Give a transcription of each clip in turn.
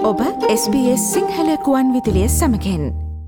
ඔබ SBS සිංහල කුවන් විදිලිය සමකෙන්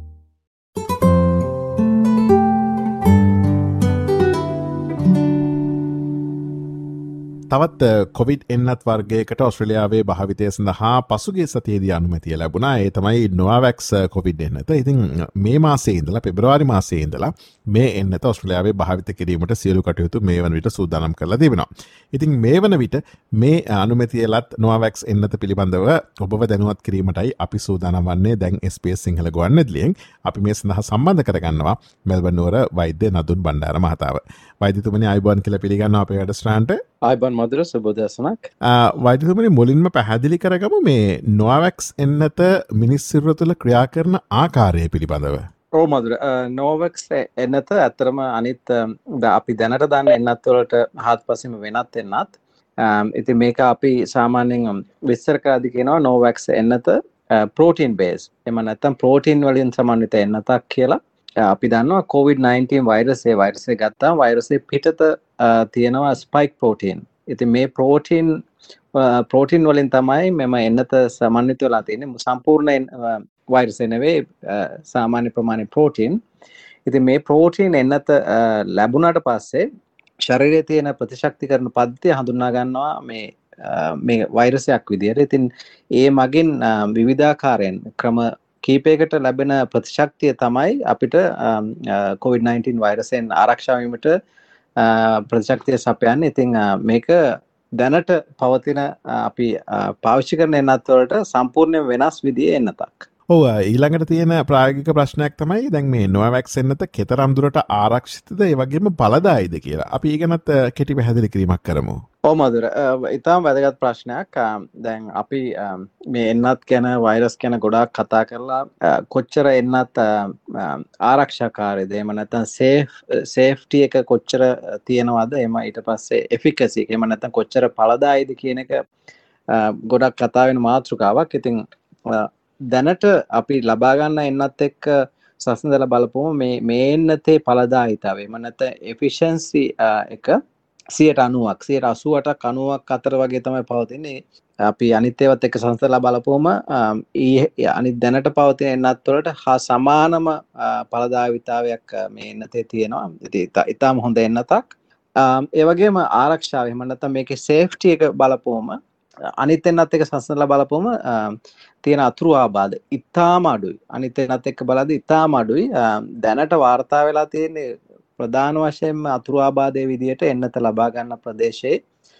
තවත් Covid එන්නත් වර්ගයකට ඔස්ට්‍රේලියාවේ භාවිතය සඳහා පසුගේ සතියේදී අනුමැතිය ලැබුණා. ඒ තමයි නොවාවැක්ස් කොවිඩ් එන්නත. ඉතින් මේ මාසේ ඉඳලා පෙබරවාරි මාසේ ඉඳලා මේ එන්නත ඔස්ට්‍රේලියාවේ භාවිත කිරීමට සියලු කටයුතු මේ වන විට සූදානම් කරලා තිබෙනවා. ඉතින් මේ වන විට මේ අනුමැතිය ලත් නොවාවැක්ස් එන්නත පිළිබඳව ඔබව දැනුවත් කිරීමටයි අපි සූදානම් වන්නේ දැන් SBS සිංහල ගුවන්විදුලියෙන්. අපි මේ සඳහා සම්බන්ධ කරගන්නවා මෙල්බන් නුවර වෛද්‍ය නදුන් බණ්ඩාර මහතාව. වෛද්‍යතුමනි ආයුබෝවන් කියලා පිළිගන්නවා අපේ වැඩසටහනට. ආයුබෝවන් මధుර සුබෝදෑසනක්. වෛද්‍යතුමනි මුලින්ම පැහැදිලි කරගමු මේ නොවාවැක්ස් එන්නත මිනිස් සිරුර තුළ ක්‍රියා කරන ආකාරය පිළිබඳව. ඔව් මధుර නොවාවැක්ස් එන්නත ඇත්තටම අනිත් අපි දැනට දන්න එන්නත් වලට හාත්පසින්ම වෙනත් එන්නත්. ඉතින් මේක අපි සාමාන්‍යයෙන් විස්තර කරද්දී කියනවා නොවාවැක්ස් එන්නත ප්‍රෝටීන් බේස්. එම නැත්නම් ප්‍රෝටීන් වලින් සමන්විත එන්නතක් කියලා. අපි දන්නවා COVID-19 වෛරසය ගත්තාම වෛරසයේ පිටත තියෙනවා ස්පයික් ප්‍රෝටීන්. ඉතින් මේ ප්‍රෝටීන් වලින් තමයි මෙම එන්නත සමන්විත වෙලා තියෙන්නේ. සම්පූර්ණ වෛරසය නෙවෙයි සාමාන්‍ය ප්‍රමාණයේ ප්‍රෝටීන්. ඉතින් මේ ප්‍රෝටීන් එන්නත ලැබුණාට පස්සේ ශරීරයේ තියෙන ප්‍රතිශක්තිකරණ පද්ධතිය හඳුනා ගන්නවා මේ වෛරසයක් විදියට. ඉතින් ඒ මගින් විවිධාකාරයෙන් ක්‍රම කීපයකට ලැබෙන ප්‍රතිශක්තිය තමයි අපිට COVID-19 වෛරසයෙන් ආරක්ෂා වීමට ප්‍රතිශක්තිය සපයන්නේ. ඉතින් මේක දැනට පවතින අපි පාවිච්චි කරන එන්නත් වලට සම්පූර්ණයෙන් වෙනස් විදිහේ එන්නතක්. ඔව් ඊළඟට තියෙන ප්‍රායෝගික ප්‍රශ්නයක් තමයි දැන් මේ නොවාවැක්ස් එන්නත කෙතරම් දුරට ආරක්ෂිතද ඒ වගේම ඵලදායීද කියලා. අපි ඊගනත් කෙටි පැහැදිලි කිරීමක් කරමු. ඔව් මధుර ඉතාම වැදගත් ප්‍රශ්නයක්. දැන් අපි මේ එන්නත් ගැන වෛරස් ගැන ගොඩාක් කතා කරලා කොච්චර එන්නත් ආරක්ෂාකාරීද එහෙම නැත්නම් සේෆ්ටි එක කොච්චර තියෙනවද එහෙම ඊට පස්සේ එෆිකසි එහෙම නැත්නම් කොච්චර ඵලදායීද කියන එක ගොඩක් කතා වෙන මාතෘකාවක්. ඉතින් දැනට අපි ලබා ගන්න එන්නත් එක්ක සසඳලා බලපුවම මේ එන්නතේ ඵලදායීතාවය එහෙම නැත්නම් එෆිෂන්සි එක 90ක් 88ක් 90ක් අතර වගේ තමයි පවතින්නේ. අපි අනිත් ඒවාත් එක්ක සංසදලා බලපුවම අනිත් දැනට පවතින එන්නත් වලට හා සමානම ඵලදායීතාවයක් මේ එන්නතේ තියෙනවා. ඉතින් ඊටාම හොඳ එන්නතක්. ඒ වගේම ආරක්ෂාව එහෙම නැත්නම් මේකේ සේෆ්ටි එක බලපුවම අනිත් එන්නත් එක්ක සංසදලා බලපුවම තියෙන අතුරු ආබාධ ඊටාම අඩුයි. අනිත් එන්නත් එක්ක බලද්දී ඊටාම අඩුයි. දැනට වාර්තා වෙලා තියෙන්නේ ප්‍රධාන වශයෙන්ම අතුරු ආබාධයේ විදියට එන්නත ලබා ගන්න ප්‍රදේශයේ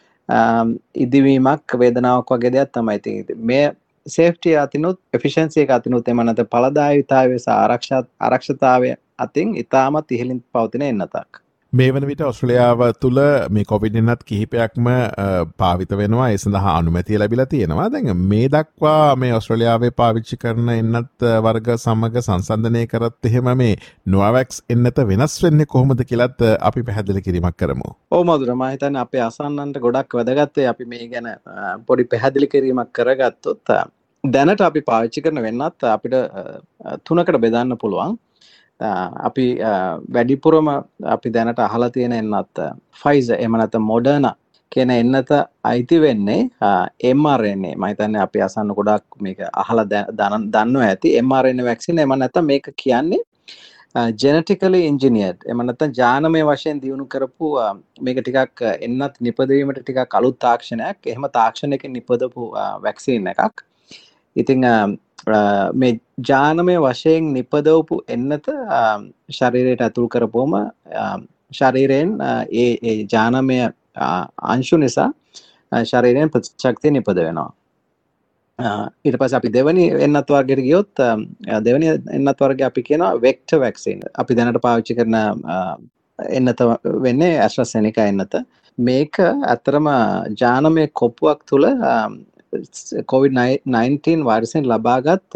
ඉදිවීමක් වේදනාවක් වගේ දෙයක් තමයි තියෙන්නේ. මේ සේෆ්ටි අතිනුත් එෆිෂන්සි එක අතිනුත් එම නැත්නම් ඵලදායීතාවය සහ ආරක්ෂිතතාවය අතින් ඉතාමත් ඉහළින් පවතින එන්නතක්. මේ වන විට ඔස්ට්‍රේලියාව තුළ මේ කොවිඩ් එන්නත් කිහිපයක්ම පාවිත වෙනවා. ඒ සඳහා අනුමැතිය ලැබිලා තියෙනවා. දැන් මේ දක්වා මේ ඔස්ට්‍රේලියාවේ පාවිච්චි කරන එන්නත් වර්ග සමග සංසන්දනය කරත් එහෙම මේ නොවාවැක්ස් එන්නත වෙනස් වෙන්නේ කොහොමද කියලාත් අපි පැහැදිලි කිරීමක් කරමු. ඔව් මధుර මම හිතන්නේ අපේ අසන්නන්ට ගොඩක් වැදගත් අපි මේ ගැන පොඩි පැහැදිලි කිරීමක් කරගත්තොත් දැනට අපි පාවිච්චි කරන වෙන්නත් අපිට තුනකට බෙදන්න පුළුවන්. අපි වැඩිපුරම අපි දැනට අහලා තියෙන එන්නත් ෆයිසර් එහෙම නැත්නම් මොඩර්නා කියන එන්නත අයිති වෙන්නේ mRNA. මම හිතන්නේ අපි අසන්න ගොඩක් මේක අහලා දන්නවා ඇති. mRNA වැක්සින් එහෙම නැත්නම් මේක කියන්නේ genetically engineered එහෙම නැත්නම් ජානමය වශයෙන් දියුණු කරපු මේක ටිකක් එන්නත් නිපදවීමට ටිකක් අලුත් තාක්ෂණයක්. එහෙම තාක්ෂණයකින් නිපදවපු වැක්සින් එකක්. ඉතින් මේ ජානමය වශයෙන් නිපදවපු එන්නත ශරීරයට ඇතුල් කරපුවම ශරීරයෙන් ඒ ජානමය අංශු නිසා ශරීරයෙන් ප්‍රතිශක්තිය නිපද වෙනවා. ඊට පස්සේ අපි දෙවෙනි එන්නත් වර්ගයට ගියොත් දෙවෙනි එන්නත් වර්ගය අපි කියනවා වෙක්ටර් වැක්සින්. අපි දැනට පාවිච්චි කරන එන්නත වෙන්නේ AstraZeneca එන්නත. මේක ඇත්තටම ජානමය කොපුවක් තුල COVID-19 වෛරසයෙන් ලබාගත්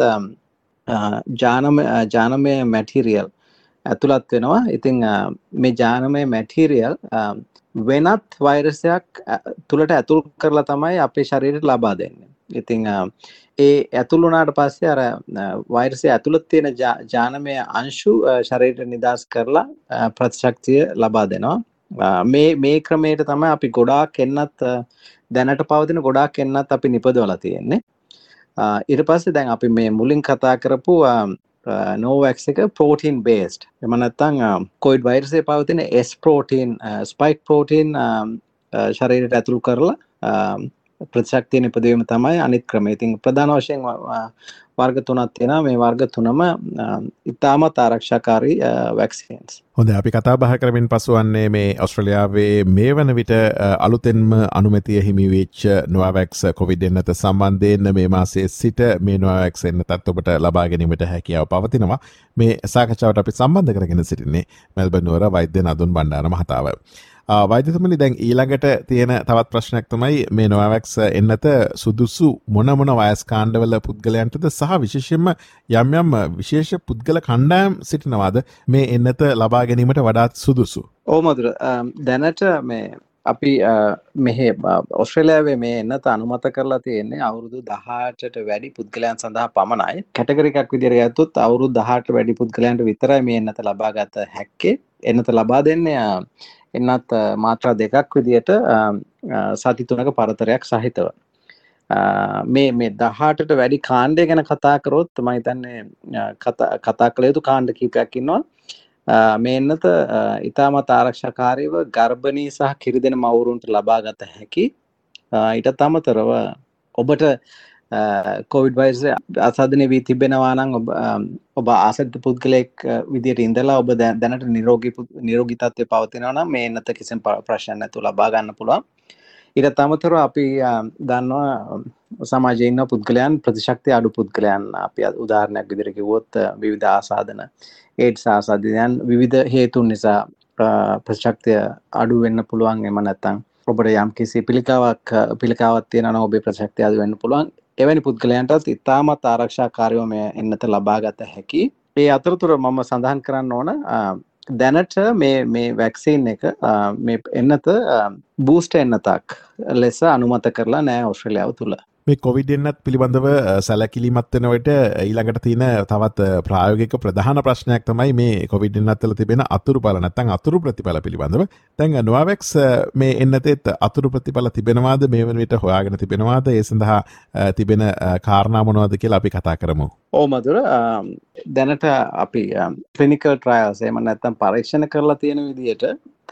ජානමය මැටීරියල් ඇතුළත් වෙනවා. ඉතින් මේ ජානමය මැටීරියල් වෙනත් වෛරසයක් තුළට ඇතුල් කරලා තමයි අපේ ශරීරයට ලබා දෙන්නේ. ඉතින් ඒ ඇතුල් වුණාට පස්සේ අර වෛරසය ඇතුළත තියෙන ජානමය අංශු ශරීරයට නිදාස් කරලා ප්‍රතිශක්තිය ලබා දෙනවා. මේ ක්‍රමයට තමයි අපි ගොඩාක් එන්නත් දැනට පවතින ගොඩාක් එන්නත් අපි නිපදවලා තියෙන්නේ. ඊට පස්සේ දැන් අපි මේ මුලින් කතා කරපු Novavax එක protein based. එම නැත්නම් COVID virus එකේ පවතින S protein spike protein ශරීරයට ඇතුළු කරලා ප්‍රතිශක්තිය නිපදවීම තමයි අනිත් ක්‍රමය. ඉතින් ප්‍රධාන වශයෙන් වර්ග තුනක් තියෙනවා. මේ වර්ග තුනම ඉතාමත් ආරක්ෂාකාරී වැක්සින්ස්. හොඳයි, අපි කතා බහ කරමින් පසු වන්නේ මේ ඔස්ට්‍රේලියාවේ මේ වන විට අලුතෙන්ම අනුමැතිය හිමි වෙච්ච Novavax COVID-19 සම්බන්ධයෙන් මේ මාසයේ සිට මේ Novavax එන්නතත් ඔබට ලබා ගැනීමට හැකියාව පවතිනවා. මේ සාකච්ඡාවට අපි සම්බන්ධ කරගෙන සිටින්නේ මෙල්බර්න් නුවර වෛද්‍ය නදුන් බණ්ඩාර මහතාව. වෛද්‍යතුමනි, දැන් ඊළඟට තියෙන තවත් ප්‍රශ්නයක් තමයි මේ Novavax එන්නත සුදුසු මොන වයස් කාණ්ඩවල පුද්ගලයන්ටද සහ විශේෂයෙන්ම යම් විශේෂ පුද්ගල කණ්ඩායම් සිටිනවාද මේ එන්නත ලබා ගැනීමට වඩාත් සුදුසු? ඔව් මధుර, දැනට මේ අපි මෙහි ඔස්ට්‍රේලියාවේ මේ එන්නත අනුමත කරලා තියෙන්නේ අවුරුදු 18ට වැඩි පුද්ගලයන් සඳහා පමණයි. කැටගරි එකක් විදිහට ගත්තොත් අවුරුදු 18ට වැඩි පුද්ගලයන්ට විතරයි මේ එන්නත ලබා ගත හැක්කේ. එන්නත ලබා දෙන්නේ එන්නත් මාත්‍රා දෙකක් විදියට සති 3ක පරතරයක් සහිතව. මේ 18ට වැඩි කාණ්ඩය ගැන කතා කරොත් මම හිතන්නේ කතා කළ යුතු කාණ්ඩ කීපයක් ඉන්නවා. මේ එන්නත ඉතාමත් ආරක්ෂාකාරීව ගර්භණී සහ කිරිදෙන මව්වරුන්ට ලබා ගත හැකි. ඊටත් අමතරව ඔබට COVID virus ආසාදනය වී තිබෙනවා නම් ඔබ ආසන්න පුද්ගලයෙක් විදියට ඉඳලා ඔබ දැනට නිරෝගී තත්ත්වයේ පවතිනවා නම් මේ එන්නත කිසිම ප්‍රශ්න නැතුව ලබා ගන්න පුළුවන්. ඊට අමතරව අපි දන්නවා සමාජයේ ඉන්න පුද්ගලයන් ප්‍රතිශක්තිය අඩු පුද්ගලයන්, අපි උදාහරණයක් විදිහට කිව්වොත් විවිධ ආසාදන AIDS ආසාදනයන් විවිධ හේතුන් නිසා ප්‍රතිශක්තිය අඩු වෙන්න පුළුවන්. එම නැත්නම් ඔබට යම් කිසි පිළිකාවක් තියෙනවා නම් ඔබේ ප්‍රතිශක්තිය අඩු වෙන්න පුළුවන්. එවැනි පුද්ගලයන්ටත් ඉතාමත් ආරක්ෂාකාරීව මේ එන්නත ලබා ගත හැකි. ඒ අතරතුර මම සඳහන් කරන්න ඕන දැනට මේ වැක්සින් එක මේ එන්නත බූස්ටර් එන්නතක් ලෙස අනුමත කරලා නැහැ ඔස්ට්‍රේලියාව තුල. මේ කොවිඩ් එන්නත් පිළිබඳව සැලකිලිමත් වෙනකොට ඊළඟට තියෙන තවත් ප්‍රායෝගික ප්‍රධාන ප්‍රශ්නයක් තමයි මේ කොවිඩ් එන්නත් වල තිබෙන අතුරුඵල නැත්නම් අතුරු ප්‍රතිඵල පිළිබඳව. දැන් Novavax මේ එන්නතෙත් අතුරු ප්‍රතිඵල තිබෙනවාද? මේ වෙන විට හොයාගෙන තිබෙනවාද? ඒ සඳහා තිබෙන කාරණා මොනවද කියලා අපි කතා කරමු. ඔව් මధుර, දැනට අපි ක්ලිනිකල් ට්‍රයල්ස් එහෙම නැත්නම් පරීක්ෂණ කරලා තියෙන විදිහට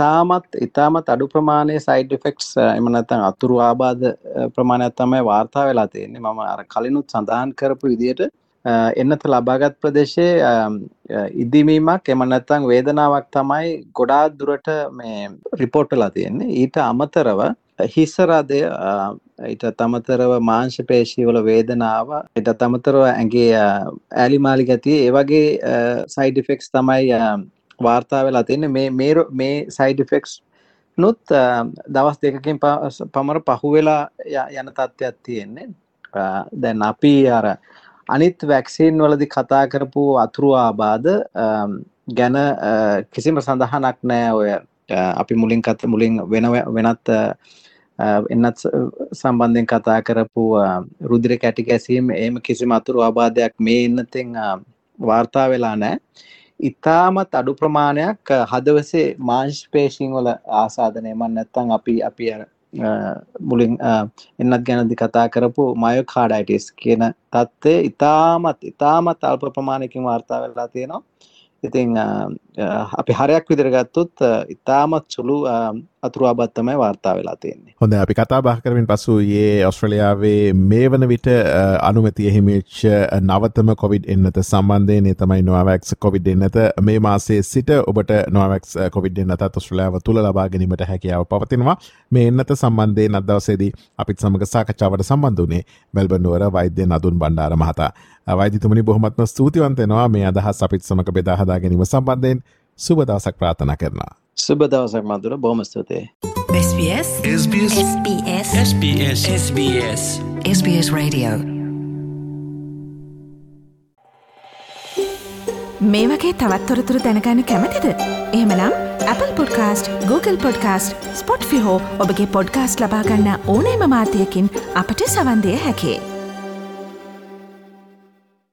ඉතාමත් අඩු ප්‍රමාණයේ සයිඩ් ඉෆෙක්ට්ස් එහෙම නැත්නම් අතුරු ආබාධ ප්‍රමාණයක් තමයි වාර්තා වෙලා තියෙන්නේ. මම අර කලිනුත් සඳහන් කරපු විදිහට එන්නත ලබාගත් ප්‍රදේශයේ ඉදිමීමක් එහෙම නැත්නම් වේදනාවක් තමයි ගොඩාක් දුරට මේ රිපෝට් වෙලා තියෙන්නේ. ඊට අමතරව හිස රදය, ඊට අමතරව මාංශ පේශීවල වේදනාව, ඊට අමතරව ඇඟේ ඈලිමාලි ගතිය, ඒ වගේ සයිඩ් ඉෆෙක්ට්ස් තමයි වාර්තා වෙලා තියෙන්නේ. මේ සයිඩ් ඉෆෙක්ට්ස් නුත් දවස් දෙකකින් පමණ පහුවෙලා යන තත්ත්වයක් තියෙන්නේ. දැන් අපි අර අනිත් වැක්සින් වලදී කතා කරපු අතුරු ආබාධ ගැන කිසිම සඳහනක් නැහැ. ඔය අපි මුලින් වෙනත් එන්නත් සම්බන්ධයෙන් කතා කරපු රුධිර කැටි ගැසීම, එහෙම කිසිම අතුරු ආබාධයක් මේ එන්නතෙන් වාර්තා වෙලා නැහැ. ඉතාමත් අඩු ප්‍රමාණයක් හදවසේ මාංශ පේශීන් වල ආසාදනය, මම නැත්නම් අපි මුලින් එන්නත් ගැනදී කතා කරපු මයෝකාඩයිටිස් කියන තත්ත්වය ඉතාමත් අල්ප ප්‍රමාණයකින් වාර්තා වෙලා තියෙනවා. ඉතින් අපි හරයක් විදිහට ගත්තොත් ඉතාමත් සුළු අතුරු ආබාධ තමයි වාර්තා වෙලා තියෙන්නේ. හොඳයි, අපි කතා බහ කරමින් පසු ඊයේ ඔස්ට්‍රේලියාවේ මේ වන විට අනුමැතිය හිමිවෙච්ච නවතම කොවිඩ් එන්නත සම්බන්ධයෙන් ඒ තමයි Novavax කොවිඩ් එන්නත. මේ මාසයේ සිට ඔබට Novavax කොවිඩ් එන්නතත් ඔස්ට්‍රේලියාව තුල ලබා ගැනීමට හැකියාව පවතිනවා. මේ එන්නත සම්බන්ධයෙන් අද දවසේදී අපිත් සමග සාකච්ඡාවට සම්බන්ධ වුණේ මෙල්බර්න් නුවර වෛද්‍ය නදුන් බණ්ඩාර මහතා. වෛද්‍යතුමනි, බොහොමත්ම ස්තුතිවන්ත වෙනවා මේ අදහස් අපිත් සමග බෙදා හදා ගැනීම සම්බන්ධයෙන්. සුබ දවසක් ප්‍රාර්ථනා කරනවා. සුබ දවසක් මధుර, බොහොම ස්තුතියි. SBS Radio. මේ වගේ තවත් තොරතුරු දැනගන්න කැමතිද? එහෙමනම් Apple Podcast, Google Podcast, Spotify හෝ ඔබගේ පොඩ්කාස්ට් ලබා ගන්න ඕනෑම මාධ්‍යයකින් අපට සවන් දිය හැකියි.